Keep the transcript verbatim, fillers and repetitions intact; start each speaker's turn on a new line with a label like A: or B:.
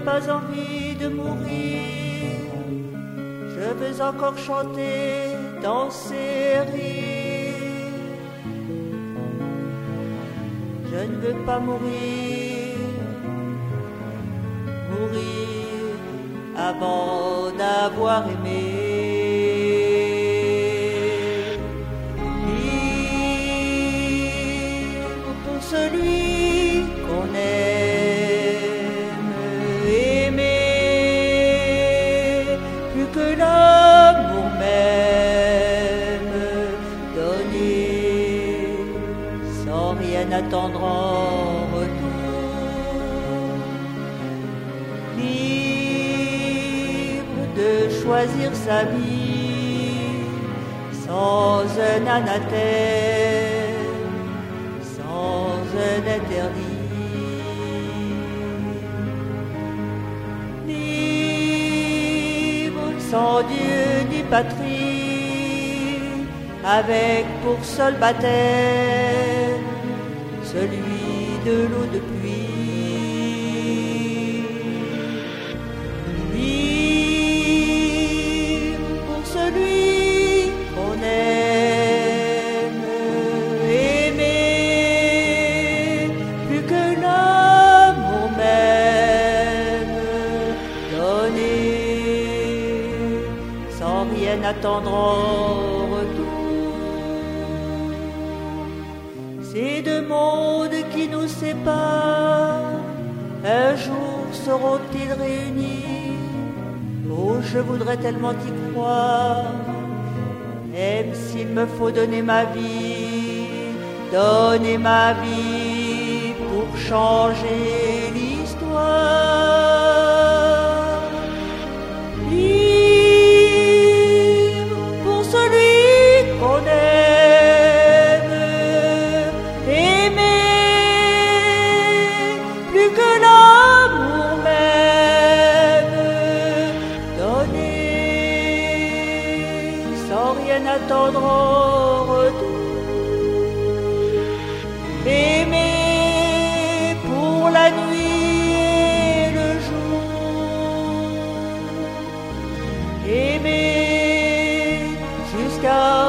A: pas envie de mourir. Je veux encore chanter, danser, rire. Je ne veux pas mourir, mourir avant d'avoir aimé. Libre pour celui qu'on aime, aimer plus que l'amour même, donner sans rien attendre en retour. Libre de choisir sa vie sans un anathème, sans un interdit. Libre sans Dieu ni patrie, avec pour seul baptême celui de l'eau de pluie. Libre pour celui qu'on aime, aimer plus que l'amour même, donner sans rien attendre en retour. Ces deux mondes qui nous séparent, un jour seront-ils réunis? Oh, je voudrais tellement y croire, même s'il me faut donner ma vie, donner ma vie pour changer l'histoire. Libre pour celui qu'on aime, aimer plus que l'amour même, donner sans rien attendre en retour. Aimer pour la nuit et le jour, aimer jusqu'à